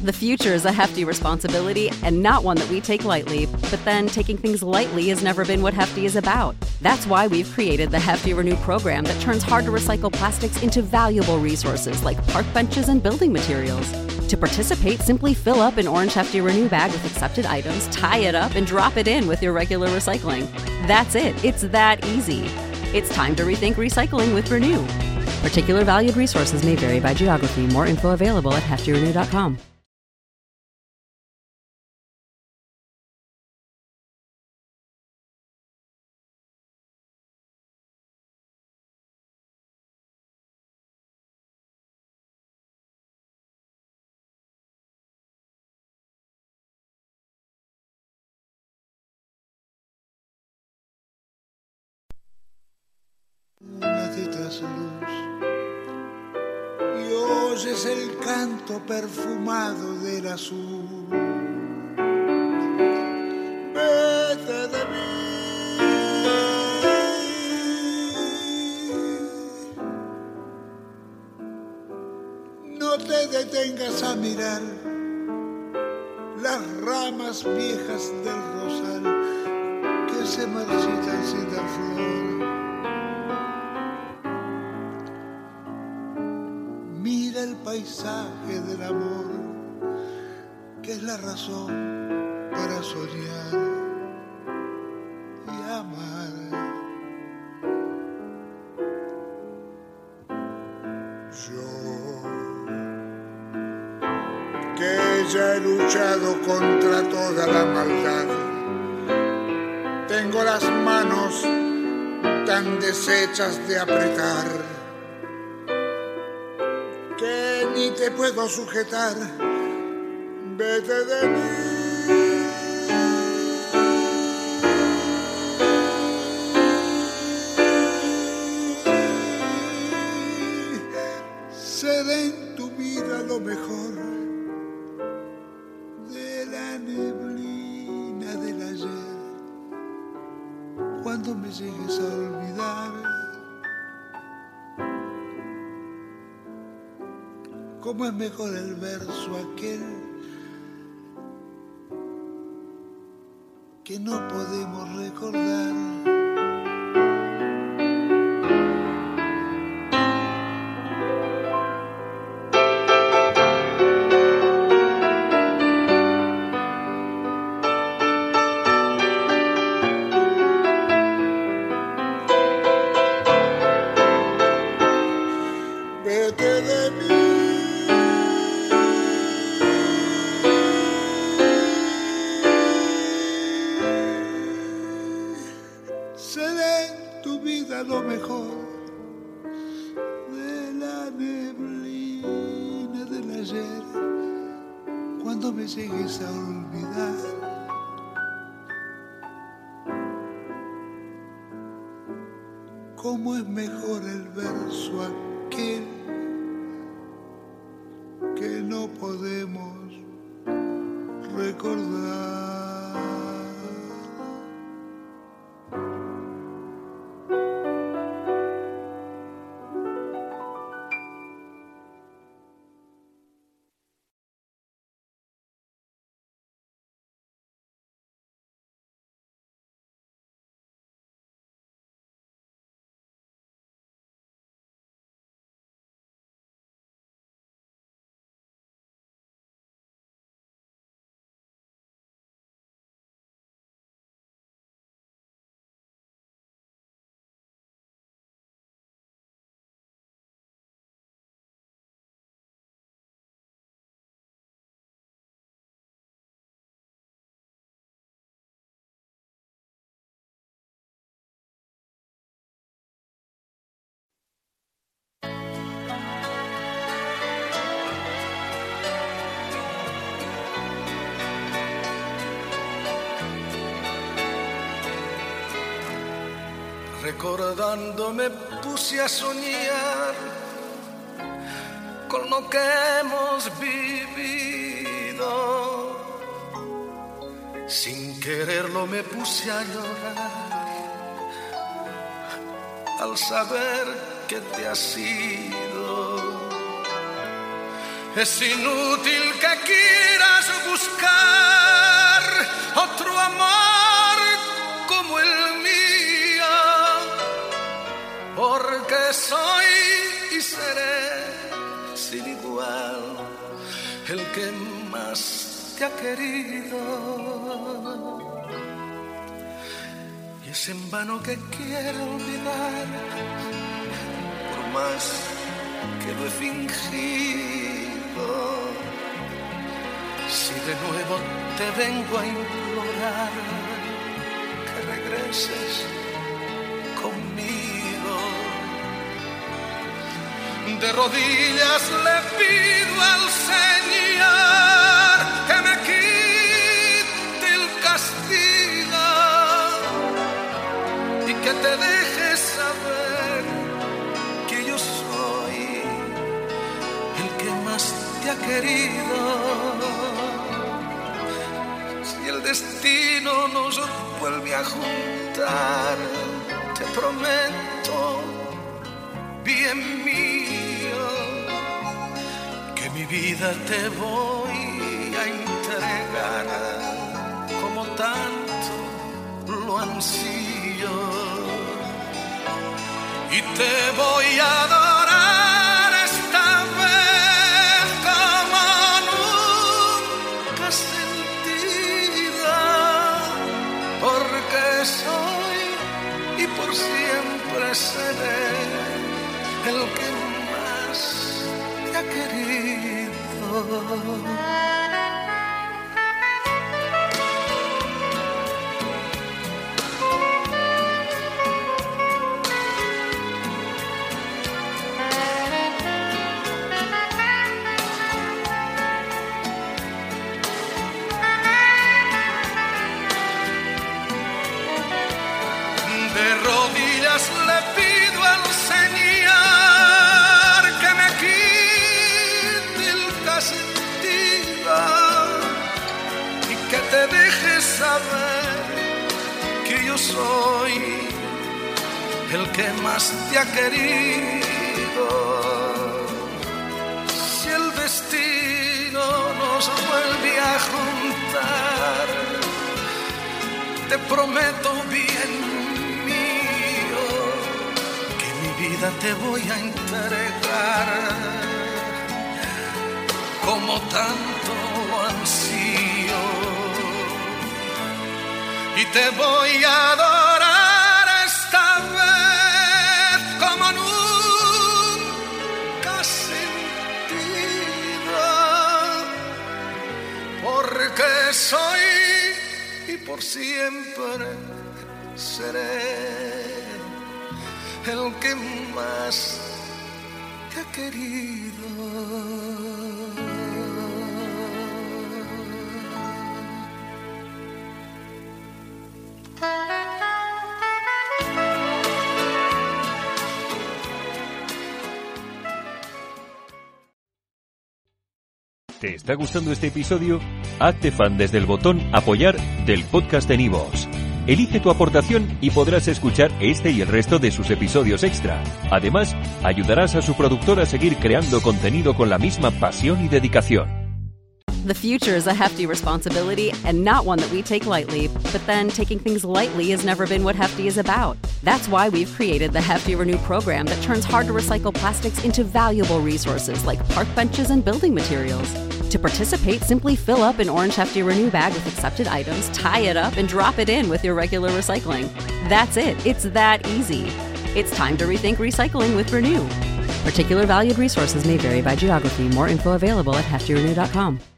The future is a hefty responsibility and not one that we take lightly, but then taking things lightly has never been what Hefty is about. That's why we've created the Hefty Renew program that turns hard-to-recycle plastics into valuable resources like park benches and building materials. To participate, simply fill up an orange Hefty Renew bag with accepted items, tie it up, and drop it in with your regular recycling. That's it. It's that easy. It's time to rethink recycling with Renew. Particular valued resources may vary by geography. More info available at heftyrenew.com. Y oyes el canto perfumado del azul. Vete de mí, no te detengas a mirar las ramas viejas del rosal que se marchitan sin dar flor. Mira el paisaje del amor, que es la razón para soñar y amar. Yo, que ya he luchado contra toda la maldad, tengo las manos tan deshechas de apretar que ni te puedo sujetar. Vete de mí. Seré en tu vida lo mejor de la neblina del ayer. Cuando me llegues a olvidar, cómo es mejor el verso aquel que no podemos recordar. Vete de mí. Lo mejor de la neblina del ayer. Cuando me llegues a olvidar, cómo es mejor el verso aquel que no podemos recordar. Recordando me puse a soñar con lo que hemos vivido. Sin quererlo me puse a llorar al saber que te has ido. Es inútil que aquí el que más te ha querido. Y es en vano que quiero olvidar, por más que lo he fingido. Si de nuevo te vengo a implorar que regreses conmigo, de rodillas le pido al Señor que me quite el castigo y que te deje saber que yo soy el que más te ha querido. Si el destino nos vuelve a juntar, te prometo, bien mío, que mi vida te voy a entregar como tanto lo ansío, y te voy a adorar esta vez como nunca sentida, porque soy y por siempre seré el que más te ha querido. De rodillas le pido al Señor que me quite el castigo y que te deje saber que yo soy el que más te ha querido. Si el destino nos vuelve a juntar, te prometo, bien mío, que mi vida te voy a entregar como tanto lo ansío, y te voy a adorar esta vez como nunca sentido, porque soy y por siempre seré el que más te ha querido. ¿Te está gustando este episodio? Hazte fan desde el botón Apoyar del podcast de Nivos. Elige tu aportación y podrás escuchar este y el resto de sus episodios extra. Además, ayudarás a su productor a seguir creando contenido con la misma pasión y dedicación. The future is a hefty responsibility and not one that we take lightly. But then taking things lightly has never been what Hefty is about. That's why we've created the Hefty Renew program that turns hard-to-recycle plastics into valuable resources like park benches and building materials. To participate, simply fill up an orange Hefty Renew bag with accepted items, tie it up, and drop it in with your regular recycling. That's it. It's that easy. It's time to rethink recycling with Renew. Particular valued resources may vary by geography. More info available at heftyrenew.com.